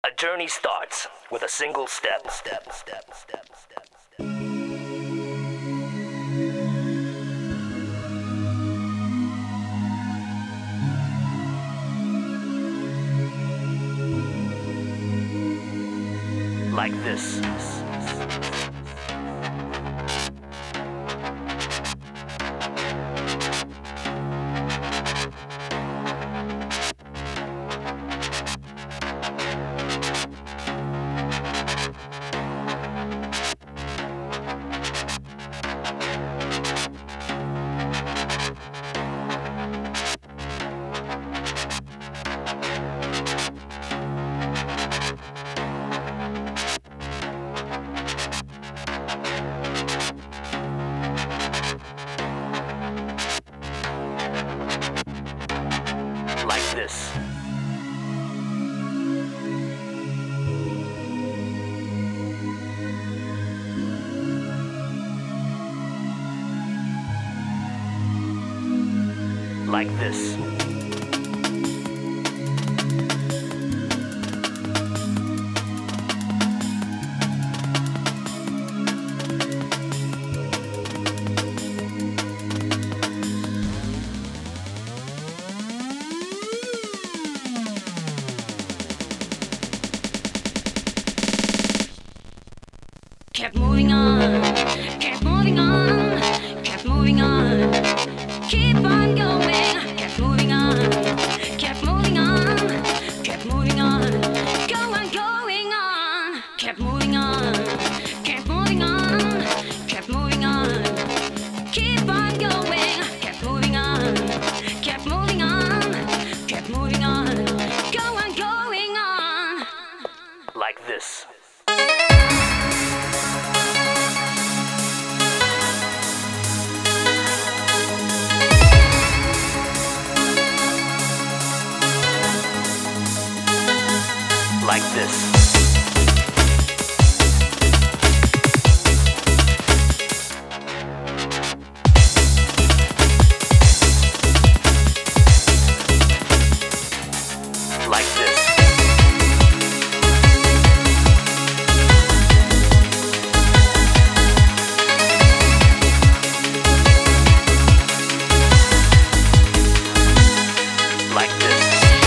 A journey starts with a single step. Like this. Like this. Like this. Kept moving on, kept moving on, kept moving on. Keep on going, kept moving on, kept moving on, kept moving on. Go on, going on, kept moving on, kept moving on, kept moving on. Keep on going, kept moving on, kept moving on, kept moving on. Go on, going on. Like this. Like this. Like this. Like this.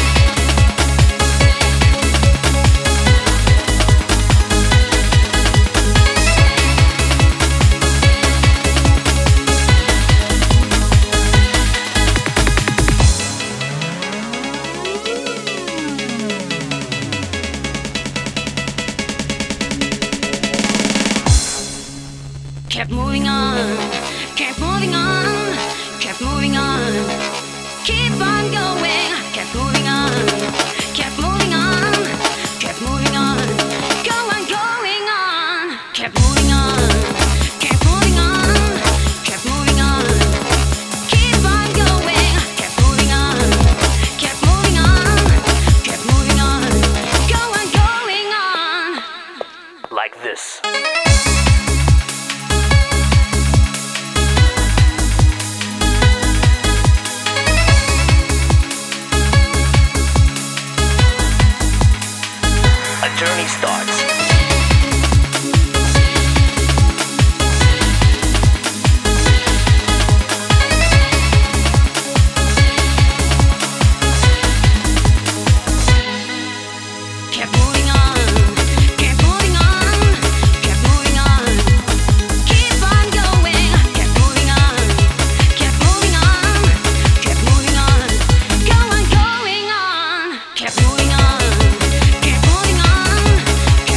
Kept moving on, kept moving on, kept moving on. Keep on going, kept moving on, kept moving on, kept moving on. Go on, going on, kept moving on, kept moving on, kept moving on. Keep on going, kept moving on, kept moving on, kept moving on. Go on, going on. Like this. A journey starts. Kept moving on, kept moving on, kept moving on. Keep on going, kept moving on, kept moving on, kept moving on. Go on, going on, kept moving on, kept moving on, kept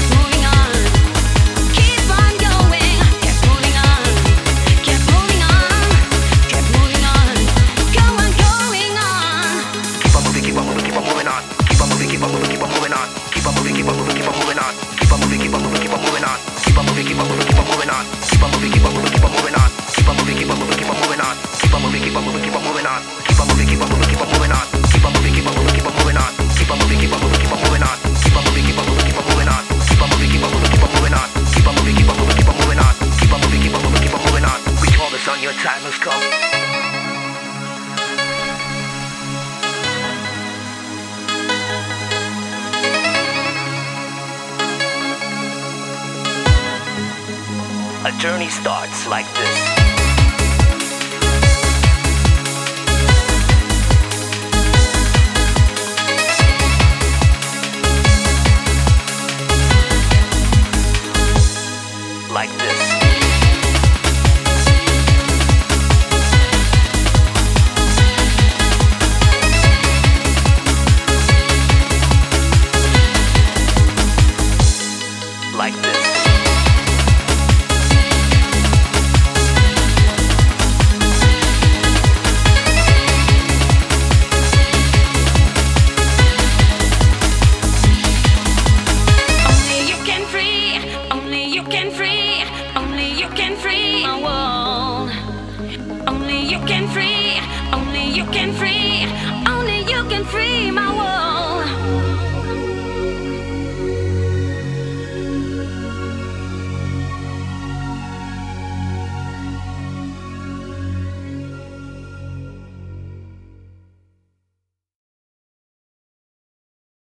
A journey starts like this.